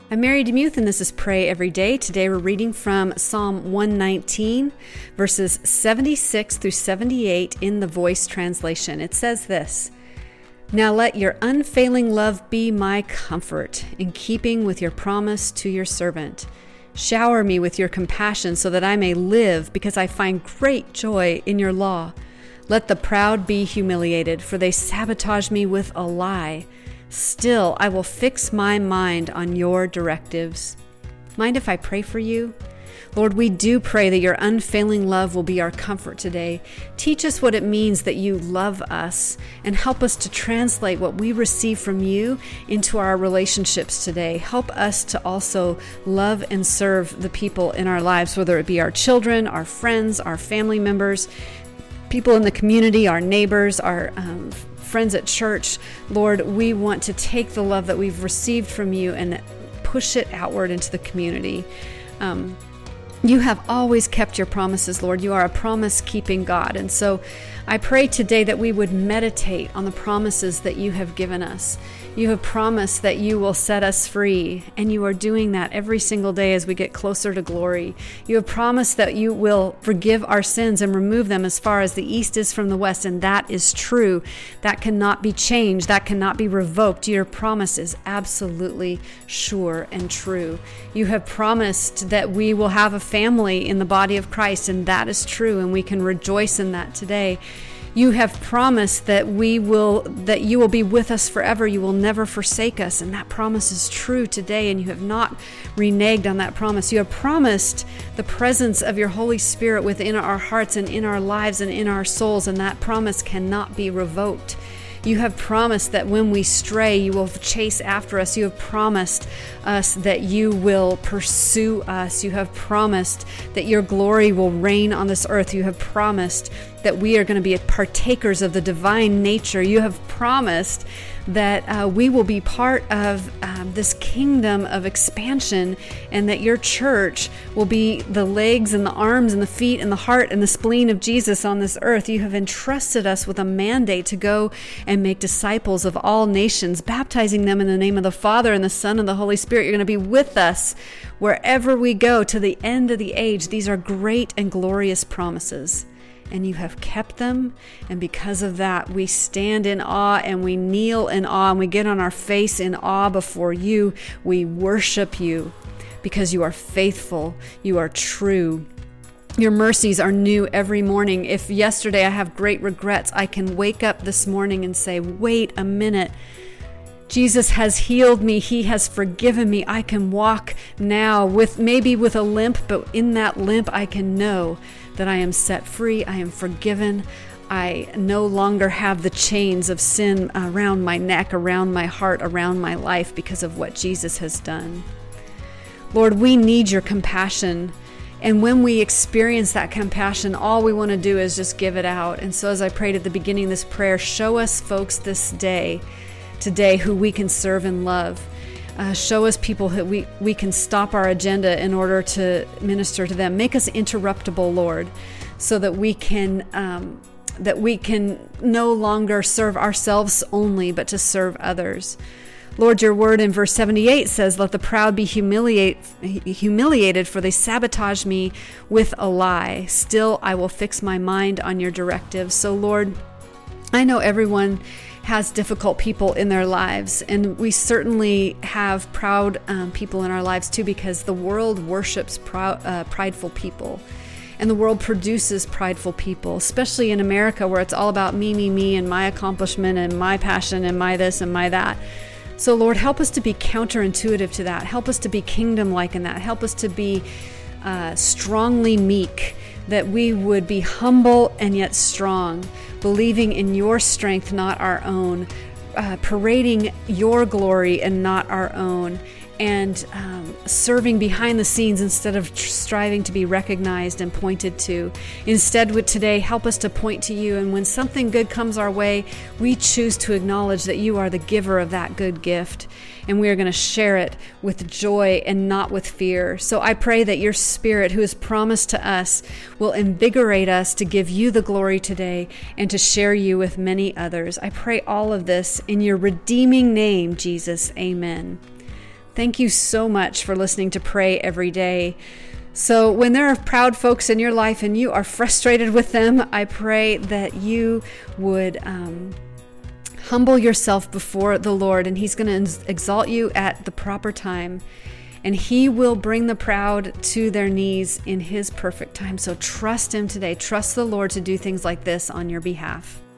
I'm Mary DeMuth, and this is Pray Every Day. Today we're reading from Psalm 119, verses 76 through 78 in the Voice translation. It says this: "Now let your unfailing love be my comfort, in keeping with your promise to your servant. Shower me with your compassion so that I may live, because I find great joy in your law. Let the proud be humiliated, for they sabotage me with a lie. Still, I will fix my mind on your directives." Mind if I pray for you? Lord, we do pray that your unfailing love will be our comfort today. Teach us what it means that you love us, and help us to translate what we receive from you into our relationships today. Help us to also love and serve the people in our lives, whether it be our children, our friends, our family members, people in the community, our neighbors, our friends at church. Lord, we want to take the love that we've received from you and push it outward into the community. You have always kept your promises, Lord. You are a promise-keeping God. And so I pray today that we would meditate on the promises that you have given us. You have promised that you will set us free, and you are doing that every single day as we get closer to glory. You have promised that you will forgive our sins and remove them as far as the east is from the west, and that is true. That cannot be changed. That cannot be revoked. Your promise is absolutely sure and true. You have promised that we will have a family in the body of Christ, and that is true, and we can rejoice in that today. You have promised that you will be with us forever. You will never forsake us. And that promise is true today, and you have not reneged on that promise. You have promised the presence of your Holy Spirit within our hearts and in our lives and in our souls, and that promise cannot be revoked. You have promised that when we stray, you will chase after us. You have promised us that you will pursue us. You have promised that your glory will reign on this earth. You have promised that we are going to be partakers of the divine nature. You have promised that we will be part of this kingdom of expansion, and that your church will be the legs and the arms and the feet and the heart and the spleen of Jesus on this earth. You have entrusted us with a mandate to go and make disciples of all nations, baptizing them in the name of the Father and the Son and the Holy Spirit. You're going to be with us wherever we go to the end of the age. These are great and glorious promises, and you have kept them. And because of that, we stand in awe, and we kneel in awe, and we get on our face in awe before you. We worship you because you are faithful. You are true. Your mercies are new every morning. If yesterday I have great regrets, I can wake up this morning and say, wait a minute. Jesus has healed me. He has forgiven me. I can walk now maybe with a limp, but in that limp I can know that I am set free. I am forgiven. I no longer have the chains of sin around my neck, around my heart, around my life, because of what Jesus has done. Lord, we need your compassion. And when we experience that compassion, all we want to do is just give it out. And so as I prayed at the beginning of this prayer, show us folks today who we can serve and love. Show us people that we can stop our agenda in order to minister to them. Make us interruptible, Lord, so that we can no longer serve ourselves only, but to serve others. Lord, your word in verse 78 says, "Let the proud be humiliated, for they sabotage me with a lie. Still, I will fix my mind on your directives." So, Lord, I know everyone has difficult people in their lives, and we certainly have proud people in our lives too, because the world worships prideful people, and the world produces prideful people, especially in America, where it's all about me, and my accomplishment and my passion and my this and my that. So Lord, help us to be counterintuitive to that. Help us to be kingdom-like in that. Help us to be strongly meek, that we would be humble and yet strong, believing in your strength, not our own, parading your glory and not our own, and serving behind the scenes instead of striving to be recognized and pointed to. Instead, today, help us to point to you, and when something good comes our way, we choose to acknowledge that you are the giver of that good gift, and we are going to share it with joy and not with fear. So I pray that your Spirit, who has promised to us, will invigorate us to give you the glory today and to share you with many others. I pray all of this in your redeeming name, Jesus. Amen. Thank you so much for listening to Pray Every Day. So when there are proud folks in your life and you are frustrated with them, I pray that you would humble yourself before the Lord, and He's going to exalt you at the proper time. And He will bring the proud to their knees in His perfect time. So trust Him today. Trust the Lord to do things like this on your behalf.